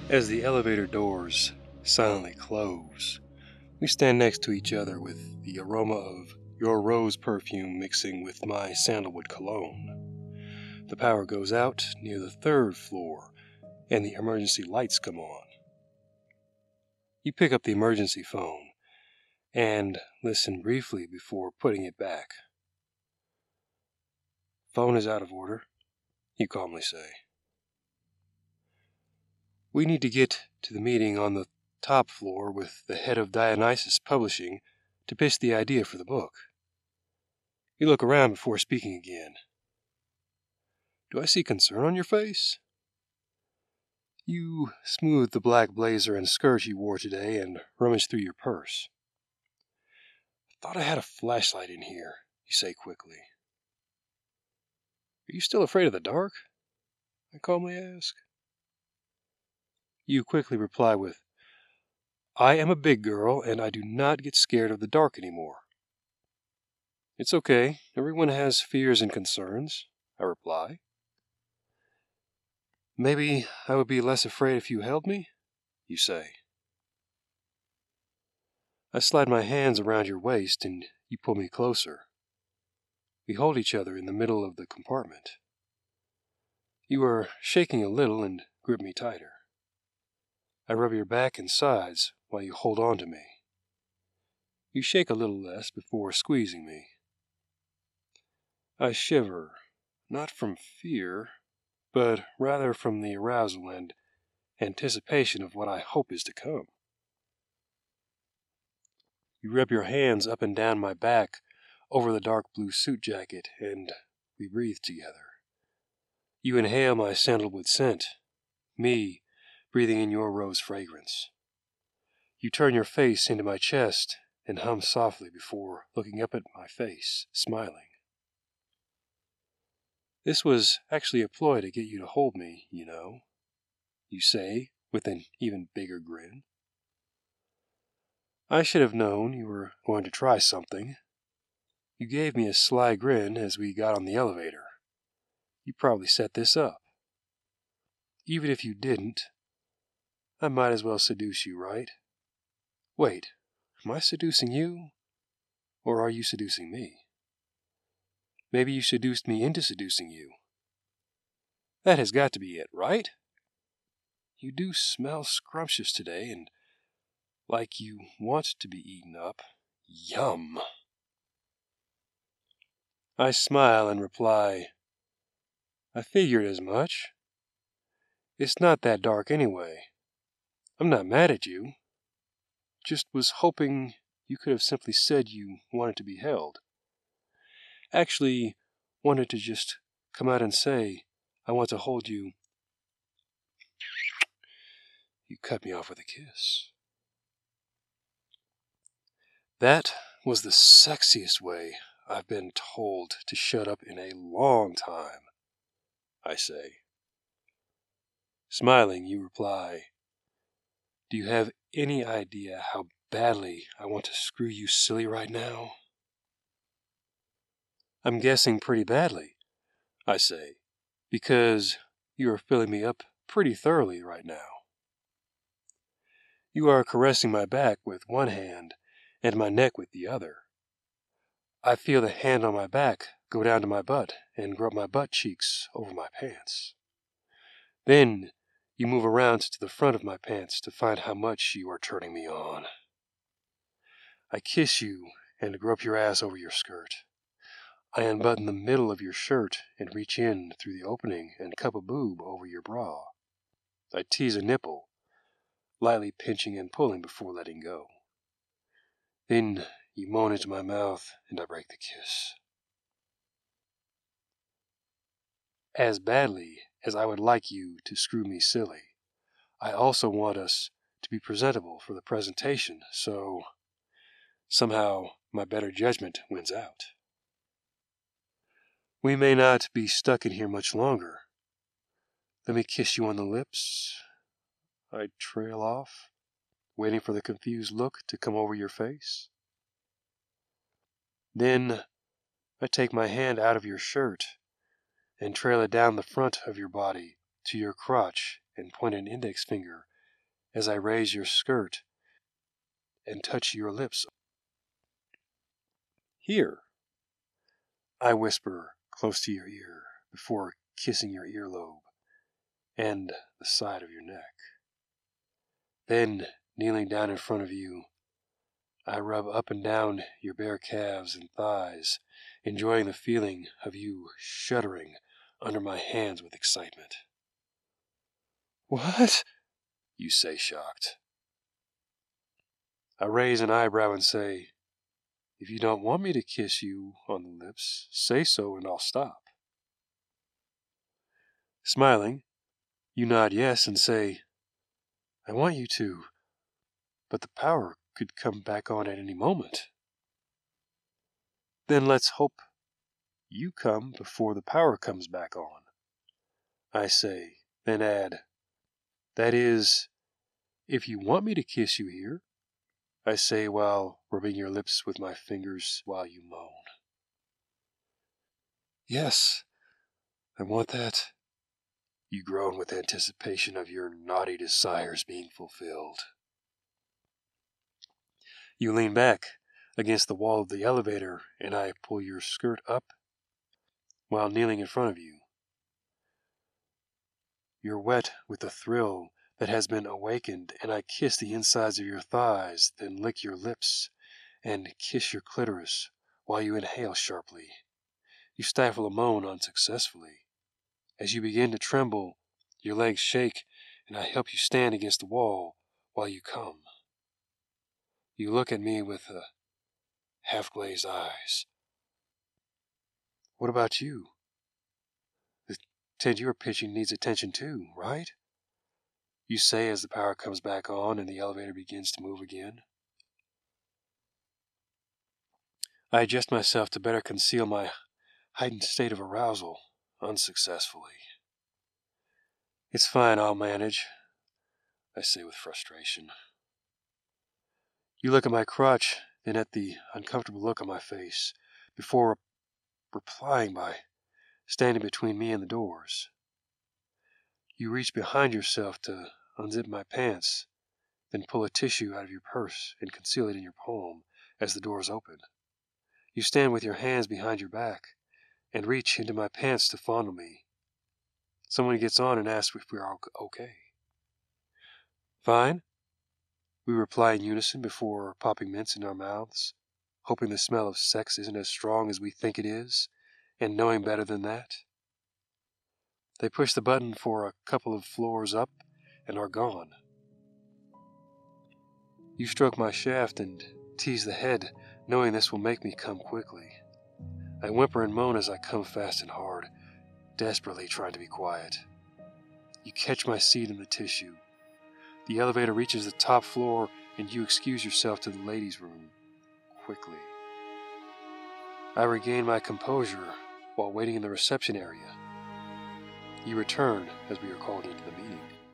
As the elevator doors silently close, we stand next to each other with the aroma of your rose perfume mixing with my sandalwood cologne. The power goes out near the third floor, and the emergency lights come on. You pick up the emergency phone and listen briefly before putting it back. "Phone is out of order," you calmly say. "We need to get to the meeting on the top floor with the head of Dionysus Publishing to pitch the idea for the book." You look around before speaking again. "Do I see concern on your face?" You smooth the black blazer and skirt you wore today and rummage through your purse. "Thought I had a flashlight in here," you say quickly. "Are you still afraid of the dark?" I calmly ask. You quickly reply with, "I am a big girl, and I do not get scared of the dark anymore." "It's okay. Everyone has fears and concerns," I reply. "Maybe I would be less afraid if you held me," you say. I slide my hands around your waist, and you pull me closer. We hold each other in the middle of the compartment. You are shaking a little and grip me tighter. I rub your back and sides while you hold on to me. You shake a little less before squeezing me. I shiver, not from fear, but rather from the arousal and anticipation of what I hope is to come. You rub your hands up and down my back over the dark blue suit jacket, and we breathe together. You inhale my sandalwood scent, me breathing in your rose fragrance. You turn your face into my chest and hum softly before looking up at my face, smiling. "This was actually a ploy to get you to hold me, you know," you say with an even bigger grin. I should have known you were going to try something. You gave me a sly grin as we got on the elevator. You probably set this up. Even if you didn't, I might as well seduce you, right? Wait, am I seducing you? Or are you seducing me? Maybe you seduced me into seducing you. That has got to be it, right? You do smell scrumptious today, and like you want to be eaten up. Yum! I smile and reply, "I figured as much. It's not that dark anyway. I'm not mad at you. Just was hoping you could have simply said you wanted to be held. Actually, wanted to just come out and say, I want to hold you." You cut me off with a kiss. "That was the sexiest way I've been told to shut up in a long time," I say. Smiling, you reply, "Do you have any idea how badly I want to screw you silly right now?" "I'm guessing pretty badly," I say, "because you are filling me up pretty thoroughly right now." You are caressing my back with one hand and my neck with the other. I feel the hand on my back go down to my butt and rub my butt cheeks over my pants. Then you move around to the front of my pants to find how much you are turning me on. I kiss you and grope your ass over your skirt. I unbutton the middle of your shirt and reach in through the opening and cup a boob over your bra. I tease a nipple, lightly pinching and pulling before letting go. Then you moan into my mouth and I break the kiss. As badly as I would like you to screw me silly, I also want us to be presentable for the presentation, so somehow my better judgment wins out. We may not be stuck in here much longer. Let me kiss you on the lips. I trail off, waiting for the confused look to come over your face. Then I take my hand out of your shirt and trail it down the front of your body to your crotch and point an index finger as I raise your skirt and touch your lips. Here, I whisper close to your ear before kissing your earlobe and the side of your neck. Then, kneeling down in front of you, I rub up and down your bare calves and thighs, enjoying the feeling of you shuddering under my hands with excitement. "What?" you say, shocked. I raise an eyebrow and say, "If you don't want me to kiss you on the lips, say so and I'll stop." Smiling, you nod yes and say, "I want you to, but the power could come back on at any moment." "Then let's hope you come before the power comes back on," I say, then add, "That is, if you want me to kiss you here," I say while rubbing your lips with my fingers while you moan. "Yes, I want that," you groan with anticipation of your naughty desires being fulfilled. You lean back against the wall of the elevator and I pull your skirt up while kneeling in front of you. You're wet with the thrill that has been awakened, and I kiss the insides of your thighs, then lick your lips and kiss your clitoris while you inhale sharply. You stifle a moan unsuccessfully. As you begin to tremble, your legs shake, and I help you stand against the wall while you come. You look at me with half-glazed eyes. "What about you? The tent you're pitching needs attention too, right?" you say as the power comes back on and the elevator begins to move again. I adjust myself to better conceal my heightened state of arousal, unsuccessfully. "It's fine, I'll manage," I say with frustration. You look at my crotch, then at the uncomfortable look on my face, before replying by standing between me and the doors. You reach behind yourself to unzip my pants, then pull a tissue out of your purse and conceal it in your palm as the doors open. You stand with your hands behind your back and reach into my pants to fondle me. Someone gets on and asks if we are okay. "Fine," we reply in unison before popping mints in our mouths, hoping the smell of sex isn't as strong as we think it is, and knowing better than that. They push the button for a couple of floors up and are gone. You stroke my shaft and tease the head, knowing this will make me come quickly. I whimper and moan as I come fast and hard, desperately trying to be quiet. You catch my seat in the tissue. The elevator reaches the top floor and you excuse yourself to the ladies' room, quickly. I regain my composure while waiting in the reception area. You return as we are called into the meeting.